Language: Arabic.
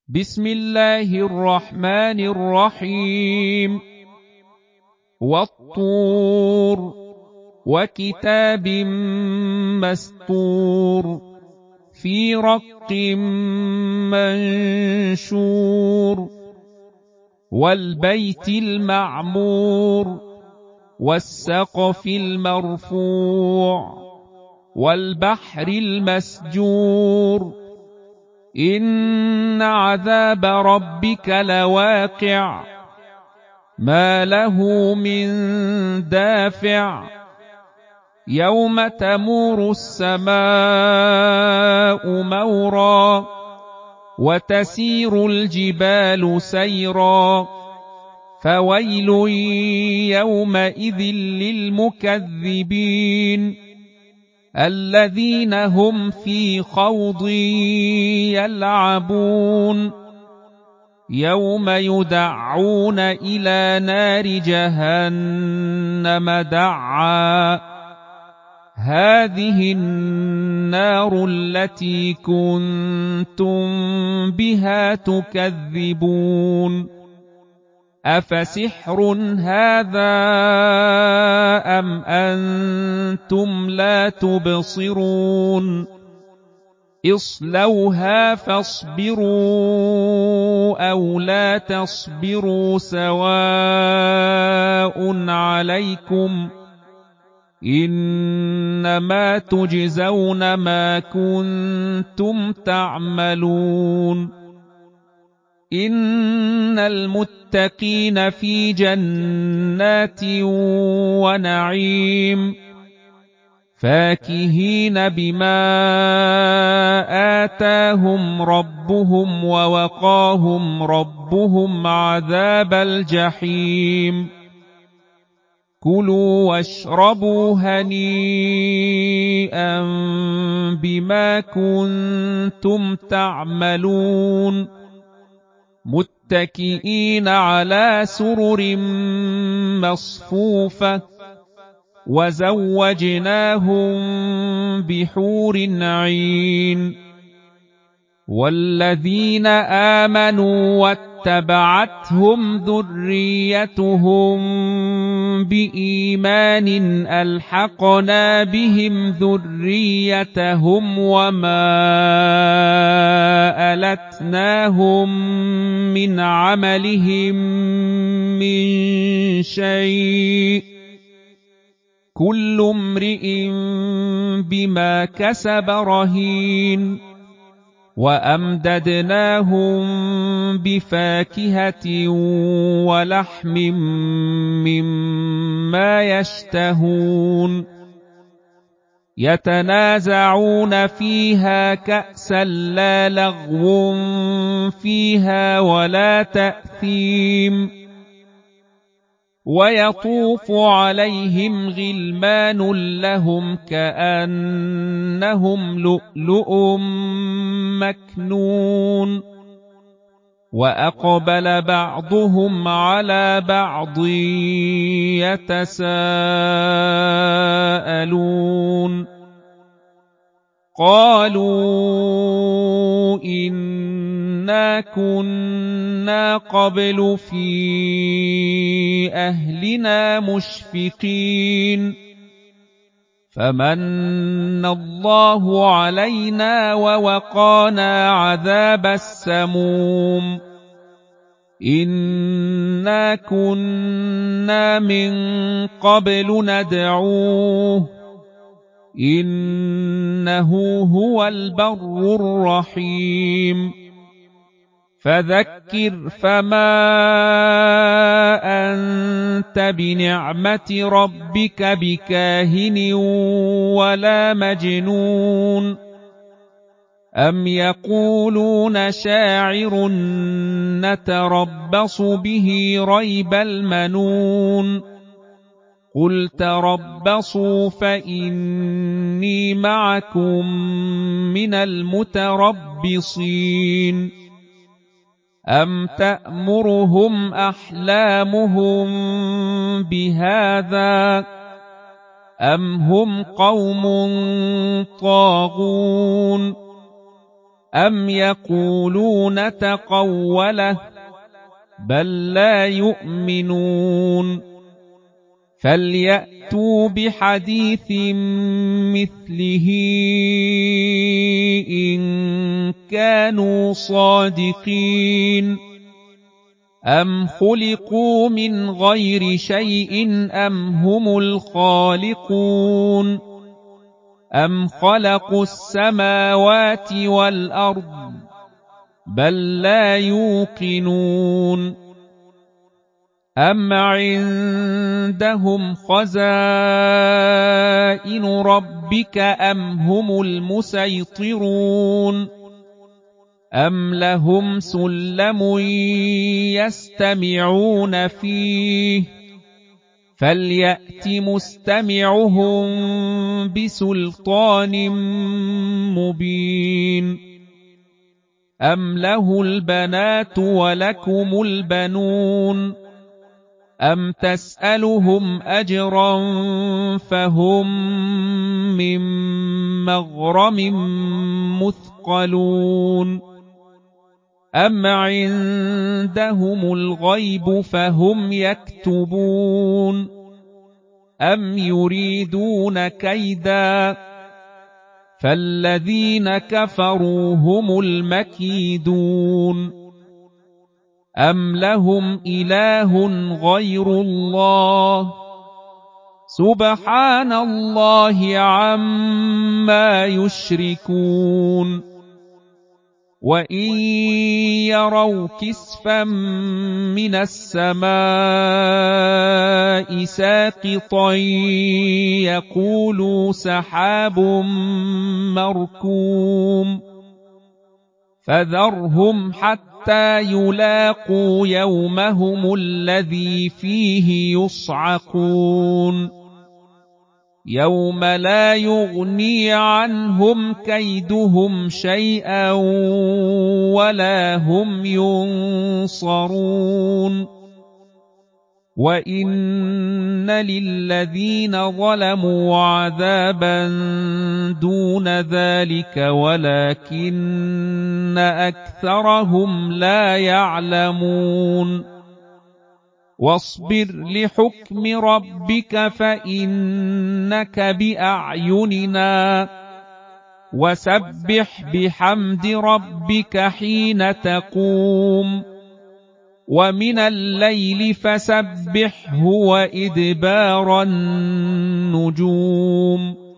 بسم الله الرحمن الرحيم. والطور وكتاب مسطور في رق منشور والبيت المعمور والسقف المرفوع والبحر المسجور إن عذاب ربك لواقع ما له من دافع يوم تمور السماء مورا وتسير الجبال سيرا فويل يومئذ للمكذبين الذين هم في خوض يلعبون يوم يدعون إلى نار جهنم دعا هذه النار التي كنتم بها تكذبون أفسحر هذا أم أنتم لا تبصرون اصلوها فاصبروا أو لا تصبروا سواء عليكم إنما تجزون ما كنتم تعملون إن المتقين في جنات ونعيم فاكهين بما آتاهم ربهم ووقاهم ربهم عذاب الجحيم كلوا واشربوا هنيئا بما كنتم تعملون متكئين على سرر مصفوفة وزوجناهم بحور عين والذين آمنوا واتبعتهم ذريتهم بإيمان ألحقنا بهم ذريتهم وما ألتناهم من عملهم من شيء كل امرئ بما كسب رهين وأمددناهم بفاكهة ولحم مما يشتهون يتنازعون فيها كأسا لا لغو فيها ولا تأثيم ويطوف عليهم غلمان لهم كأنهم لؤلؤ مكنون وأقبل بعضهم على بعض يتساءلون قالوا إنا كنا قبل في أهلنا مشفقين فمن الله علينا ووقانا عذاب السموم إنا كنا من قبل ندعوه إنه هو البر الرحيم فذكر فما أنت بنعمة ربك بكاهن ولا مجنون أم يقولون شاعر نتربص به ريب المنون قل تربصوا فإني معكم من المتربصين أم تأمرهم أحلامهم بهذا أم هم قوم طاغون أَمْ يَقُولُونَ تَقَوَّلَهُ بَل لَّا يُؤْمِنُونَ فَلْيَأْتُوا بِحَدِيثٍ مِّثْلِهِ إِن كَانُوا صَادِقِينَ أَمْ خُلِقُوا مِنْ غَيْرِ شَيْءٍ أَمْ هُمُ الْخَالِقُونَ أَمْ خَلَقُوا السَّمَاوَاتِ وَالْأَرْضَ بَل لَّا يُوقِنُونَ أَمْ عِندَهُمْ خَزَائِنُ رَبِّكَ أَمْ هُمُ الْمُصَيْطِرُونَ أَمْ لَهُمْ سُلَّمٌ يَسْتَمِعُونَ فِيهِ فَلْيَأْتِ مُسْتَمِعُهُم بِسُلْطَانٍ مُّبِينٍ أَمْ لَهُ الْبَنَاتُ وَلَكُمُ الْبَنُونَ أَمْ تَسْأَلُهُمْ أَجْرًا فَهُم مِّن مَّغْرَمٍ مُّثْقَلُونَ أَمْ عِندَهُمُ الْغَيْبُ فَهُمْ يَكْتُبُونَ أَمْ يُرِيدُونَ كَيْدًا فَالَّذِينَ كَفَرُوا هُمُ الْمَكِيدُونَ أَمْ لَهُمْ إِلَٰهٌ غَيْرُ اللَّهِ سُبْحَانَ اللَّهِ عَمَّا يُشْرِكُونَ وَإِن يَرَوْا كِسْفًا مِّنَ السَّمَاءِ سَاقِطًا يَقُولُوا سَحَابٌ مَّرْكُومٌ فَذَرْهُمْ حَتَّىٰ يُلَاقُوا يَوْمَهُمُ الَّذِي فِيهِ يُصْعَقُونَ يَوْمَ لَا يُغْنِي عَنْهُمْ كَيْدُهُمْ شَيْئًا وَلَا هُمْ يُنصَرُونَ وَإِنَّ لِلَّذِينَ ظَلَمُوا عَذَابًا دُونَ ذَلِكَ وَلَكِنَّ أَكْثَرَهُمْ لَا يَعْلَمُونَ وَاصْبِرْ لِحُكْمِ رَبِّكَ فَإِنَّكَ بِأَعْيُنِنَا وَسَبِّحْ بِحَمْدِ رَبِّكَ حِينَ تَقُومُ وَمِنَ اللَّيْلِ فَسَبِّحْهُ وَإِدْبَارَ النُّجُومِ